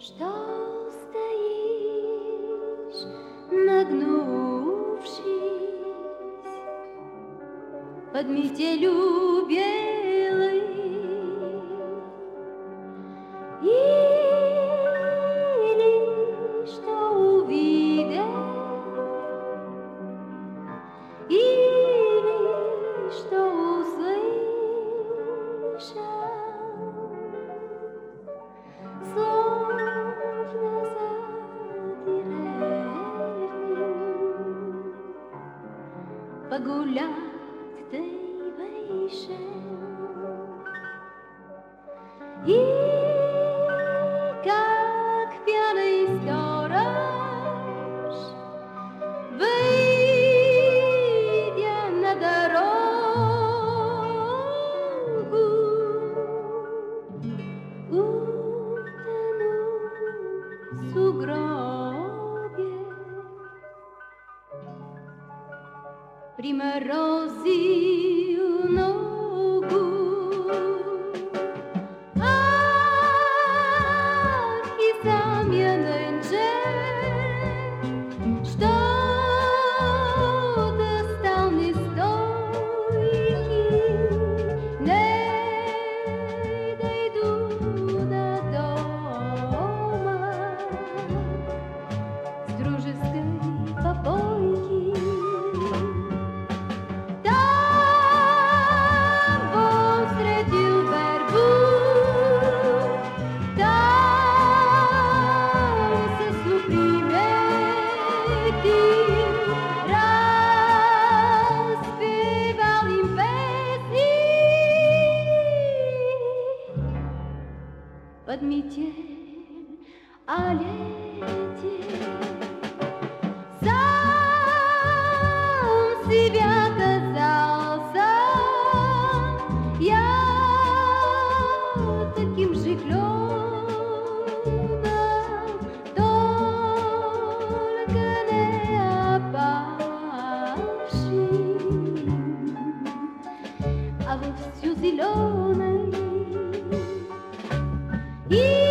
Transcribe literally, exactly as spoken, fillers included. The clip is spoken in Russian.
Что стоишь, нагнувшись под метелью белой, или что увидел, или что услышал, словно за деревню погулять ты вышел, и как пьяный сторож, выйдя на дорогу, утонул в сугробе, приморозил ногу. Ах, и сам я нынче что-то стал нестойкий, не дойду до дома с дружеской попойки. Там встретил вербу, там сосну приметил, распевал им песни под метель о лете. Сам себя казался я таким же кленом, только не опавшим, а вовсю зеленый. И